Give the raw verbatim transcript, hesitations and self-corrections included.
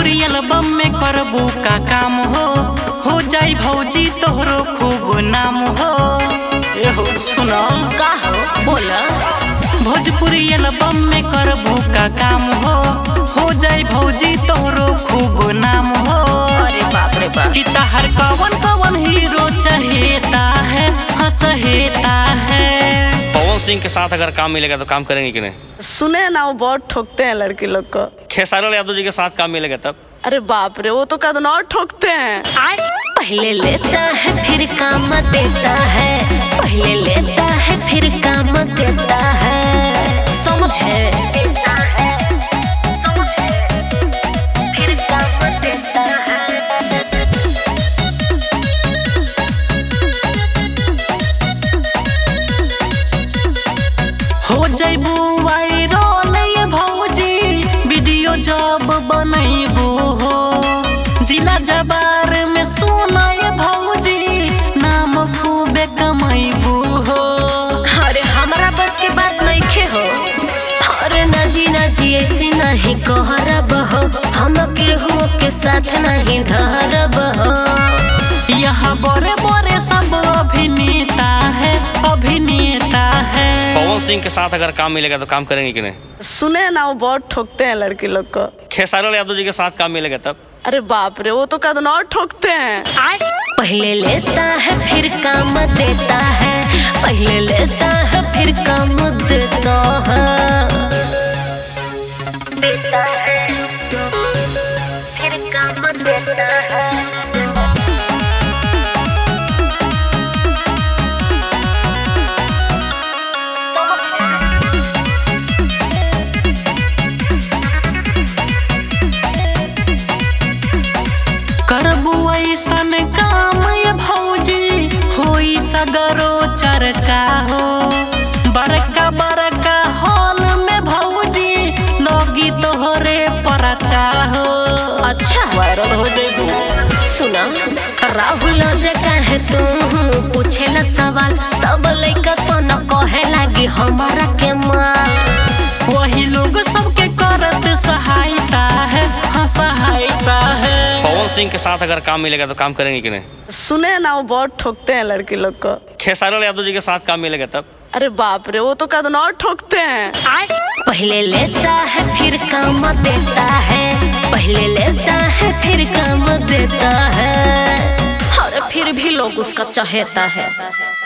Bhojpuri album में करबू का काम हो हो जाई भौजी तोहरो खूब नाम हो। ए हो सुनो का हो बोला। भोजपुरी एल्बम में करबू का काम हो हो जाई भौजी तोहरो खूब नाम हो। अरे बाप रे बाप। कि तहर कवन कवन हीरो चहेता है, हाँ चहेता है। पवन सिंह के साथ अगर काम मिलेगा तो काम करेंगे कि नहीं? सुने ना वो बहुत ठोकते हैं लड़की लोग को। खेसारी लाल यादव जी के साथ काम मिलेगा तब? अरे बाप रे वो तो कदम और ठोकते हैं। पहले लेता है फिर काम देता है, पहले लेता है फिर काम देता है। समझे? फिर काम देता है। हो जैबू वायरल ये भौजी वीडियो जब बनैबू हो। जिला जबार में सुना ये भौजी नाम खूबे कमैबू हो। अरे हमारा बस के बात नहीं खे हो। अरे ना जी ना जी ऐसी नहीं कहरब हो, हम केहू के साथ नहीं धरब हो। यहाँ बड़े बड़े सब अभिनेता है, अभिनेता है। पवन सिंह के साथ अगर काम मिलेगा तो काम करेंगे कि नहीं? सुने ना वो बहुत ठोकते हैं लड़की लोग को। खेसारी लाल यादव जी के साथ काम मिलेगा तब? अरे बाप रे वो तो कदम और ठोकते हैं। पहले लेता है फिर काम देता है, पहले लेता है फिर काम देता है। देता है फिर काम देता है। करबू ऐसन काम ये भौजी होई सगरो चर्चा हो। बड़का बड़का हॉल में भौजी लोगी तोहरे परचा हो। अच्छा वायरल हो जैबू। सुना राहुल जगह है तू पूछेला सवाल, सब लइका सन कहे लागी हमारा के माल। वही लोग सबके करत सहायता है, हाँ सहायता है। पवन सिंह के साथ अगर काम मिलेगा तो काम करेंगे कि नहीं? सुने ना वो बहुत ठोकते हैं लड़की लोग को। खेसारी लाल यादव जी के साथ काम मिलेगा तब? अरे बाप रे वो तो कदम और ठोकते हैं। पहले लेता है फिर काम देता है, पहले लेता है फिर काम देता है। और फिर भी लोग उसका चाहता है।